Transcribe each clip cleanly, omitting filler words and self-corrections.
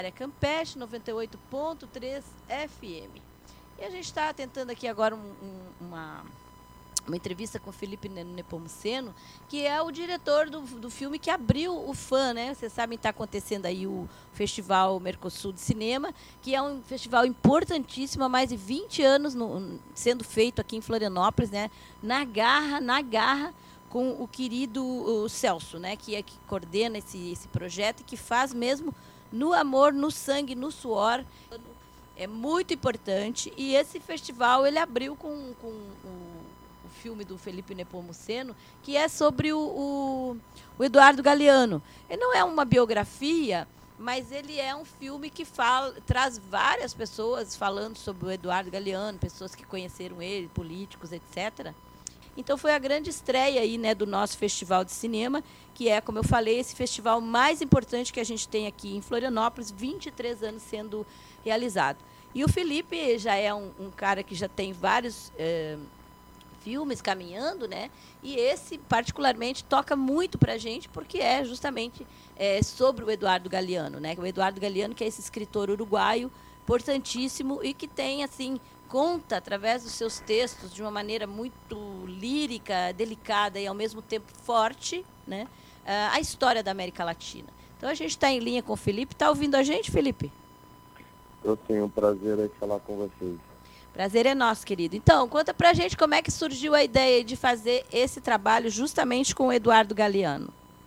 Campeche 98.3 FM. E a gente está tentando aqui agora uma entrevista com o Felipe Nepomuceno, que é o diretor do filme que abriu o FAM, né? Vocês sabem que está acontecendo aí o Festival Mercosul de Cinema, que é um festival importantíssimo, há mais de 20 anos sendo feito aqui em Florianópolis, né? Na garra, com o querido Celso, né? Que coordena esse projeto e que faz mesmo no amor, no sangue, no suor. É muito importante. E esse festival ele abriu com o filme do Felipe Nepomuceno, que é sobre o Eduardo Galeano. Ele não é uma biografia, mas ele é um filme que traz várias pessoas falando sobre o Eduardo Galeano, pessoas que conheceram ele, políticos, etc. Então foi a grande estreia aí, né, do nosso festival de cinema, que é, como eu falei, esse festival mais importante que a gente tem aqui em Florianópolis, 23 anos sendo realizado. E o Felipe já é um cara que já tem vários filmes caminhando, né? E esse, particularmente, toca muito para a gente, porque é justamente sobre o Eduardo Galeano, né? O Eduardo Galeano, que é esse escritor uruguaio importantíssimo e que tem, assim, conta, através dos seus textos, de uma maneira muito lírica, delicada e, ao mesmo tempo, forte, né? A história da América Latina. Então, a gente está em linha com o Felipe. Está ouvindo a gente, Felipe? Eu tenho o prazer de falar com vocês. Prazer é nosso, querido. Então, conta pra gente como é que surgiu a ideia de fazer esse trabalho justamente com o Eduardo Galeano.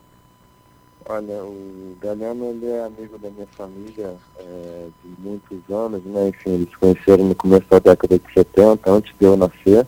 Olha, o Galeano ele é amigo da minha família de muitos anos, né? Enfim, eles se conheceram no começo da década de 70, antes de eu nascer.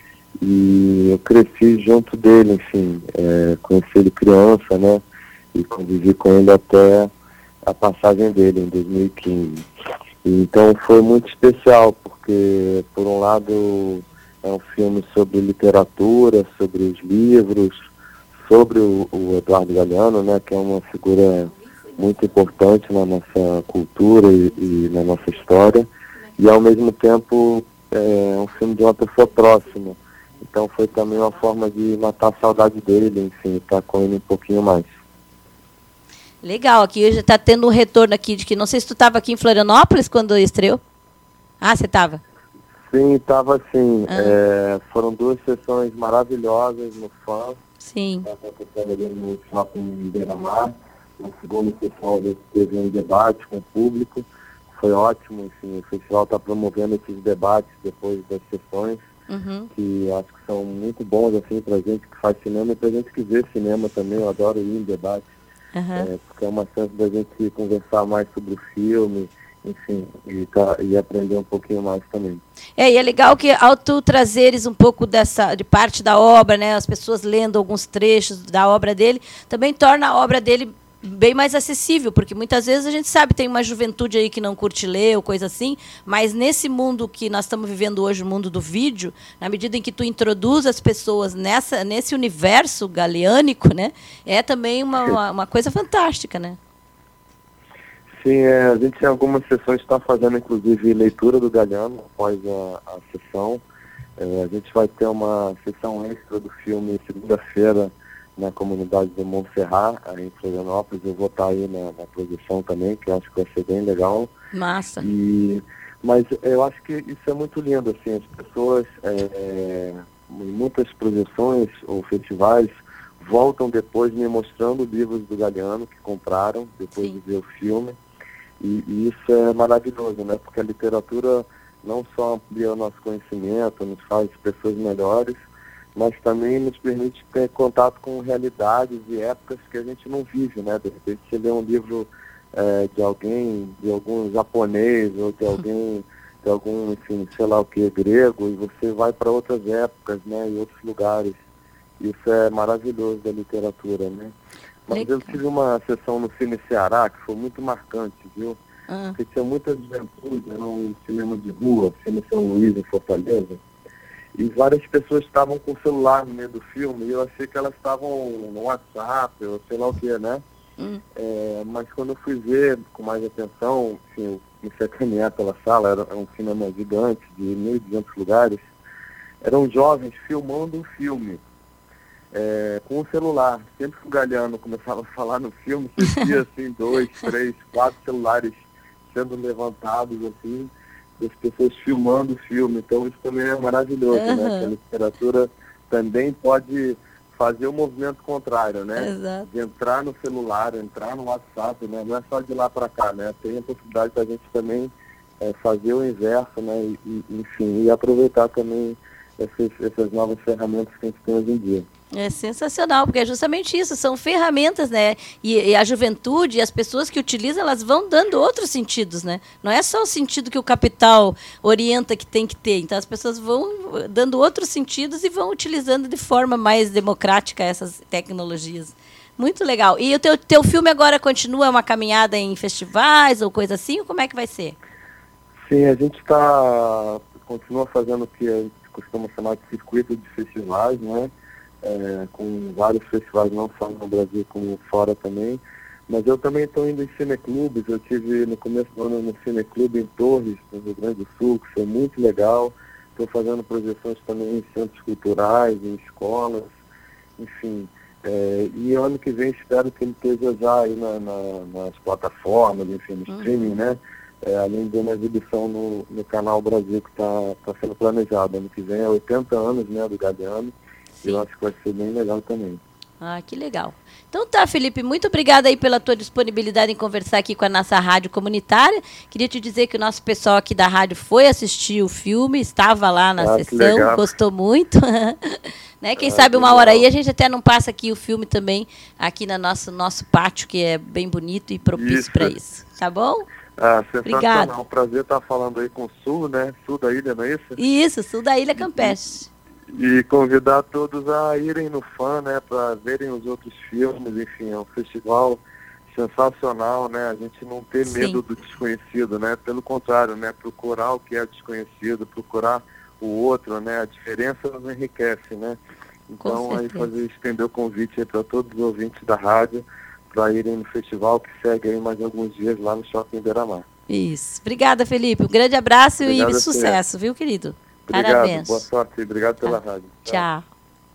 E eu cresci junto dele, enfim, conheci ele criança, né? E convivi com ele até a passagem dele, em 2015. Então foi muito especial, porque, por um lado, é um filme sobre literatura, sobre os livros, sobre o Eduardo Galeano, né, que é uma figura muito importante na nossa cultura e na nossa história, e, ao mesmo tempo, é um filme de uma pessoa próxima. Então foi também uma forma de matar a saudade dele, enfim, estar com ele um pouquinho mais. Legal, aqui já está tendo um retorno aqui de que, não sei se tu estava aqui em Florianópolis quando estreou. Ah, você estava? Sim, estava assim. Foram 2 sessões maravilhosas no FAM. Sim. Estava acontecendo ali no Shopping Beira-Mar. Na segunda sessão teve um debate com o público. Foi ótimo, enfim, o festival está promovendo esses debates depois das sessões, que acho que são muito bons assim, para a gente que faz cinema e para a gente que vê cinema também. Eu adoro ir em debate. Porque é uma chance da gente conversar mais sobre o filme, enfim, e aprender um pouquinho mais também. E é legal que, ao tu trazeres um pouco de parte da obra, né, as pessoas lendo alguns trechos da obra dele, também torna a obra dele bem mais acessível, porque muitas vezes a gente sabe, tem uma juventude aí que não curte ler ou coisa assim, mas nesse mundo que nós estamos vivendo hoje, o mundo do vídeo, na medida em que tu introduz as pessoas nesse universo galeânico, né, é também uma coisa fantástica, né? Sim, a gente em algumas sessões está fazendo, inclusive, leitura do Galeano após a sessão. A gente vai ter uma sessão extra do filme segunda-feira na comunidade de Montserrat, aí em Florianópolis. Eu vou estar aí na produção também, que eu acho que vai ser bem legal. Massa. Mas eu acho que isso é muito lindo, assim, as pessoas, em muitas projeções ou festivais, voltam depois me mostrando livros do Galeano que compraram, depois de ver o filme. E isso é maravilhoso, né? Porque a literatura não só amplia o nosso conhecimento, nos faz pessoas melhores, mas também nos permite ter contato com realidades e épocas que a gente não vive, né? De repente você lê um livro de alguém, de algum japonês, ou de algum, enfim, sei lá o que, grego, e você vai para outras épocas, né? E outros lugares. Isso é maravilhoso da literatura, né? Mas eu tive uma sessão no Cine Ceará que foi muito marcante, viu? Porque tinha muita juventude, era um cinema de rua, Cine São Luís, em Fortaleza, e várias pessoas estavam com o celular no meio do filme, e eu achei que elas estavam no WhatsApp, ou sei lá o que, né? Mas quando eu fui ver com mais atenção, enfim, eu comecei a caminhar pela sala, era um cinema gigante, de 1.200 lugares, eram jovens filmando um filme. Com o celular. Sempre que o Galeano começava a falar no filme, você via assim, 2, 3, 4 celulares sendo levantados, assim, das pessoas filmando o filme. Então isso também é maravilhoso, né? Que a literatura também pode fazer o movimento contrário, né? Exato. De entrar no celular, entrar no WhatsApp, né? Não é só de lá para cá, né? Tem a possibilidade da gente também fazer o inverso, né? Enfim, e aproveitar também essas novas ferramentas que a gente tem hoje em dia. É sensacional, porque é justamente isso, são ferramentas, né? E a juventude, as pessoas que utilizam, elas vão dando outros sentidos, né? Não é só o sentido que o capital orienta que tem que ter. Então, as pessoas vão dando outros sentidos e vão utilizando de forma mais democrática essas tecnologias. Muito legal. E o teu filme agora continua uma caminhada em festivais ou coisa assim? Ou como é que vai ser? Sim, a gente continua fazendo o que a gente costuma chamar de circuito de festivais, né? Com vários festivais, não só no Brasil como fora também. Mas eu também estou indo em cineclubes. Eu tive no começo do ano no Cineclube em Torres, no Rio Grande do Sul, que foi muito legal. Estou fazendo projeções também em centros culturais, em escolas, enfim. E ano que vem espero que ele esteja já aí nas plataformas, enfim, no streaming, né? Além de uma exibição no Canal Brasil que está sendo planejado. Ano que vem é 80 anos, né, do Galeano. Sim. Eu acho que vai ser bem legal também. Ah, que legal. Então tá, Felipe, muito obrigada aí pela tua disponibilidade em conversar aqui com a nossa rádio comunitária. Queria te dizer que o nosso pessoal aqui da rádio foi assistir o filme, estava lá na sessão, gostou muito. Né? Quem sabe uma hora aí a gente até não passa aqui o filme também, aqui no nosso pátio, que é bem bonito e propício para isso. Tá bom? Sensacional. Obrigada. É um prazer estar falando aí com o Sul, né? Sul da ilha, não é isso? Isso, Sul da Ilha Campestre. E convidar todos a irem no FAM, né, para verem os outros filmes. Enfim, é um festival sensacional, né? A gente não ter medo do desconhecido, né? Pelo contrário, né? Procurar o que é desconhecido, procurar o outro, né? A diferença nos enriquece, né? Então, aí estender o convite para todos os ouvintes da rádio para irem no festival que segue aí mais alguns dias lá no Shopping Beira-Mar. Isso. Obrigada, Felipe. Um grande abraço. Obrigado, e sucesso, viu, querido? Obrigado, parabéns. Boa sorte. Obrigado pela rádio. Tchau.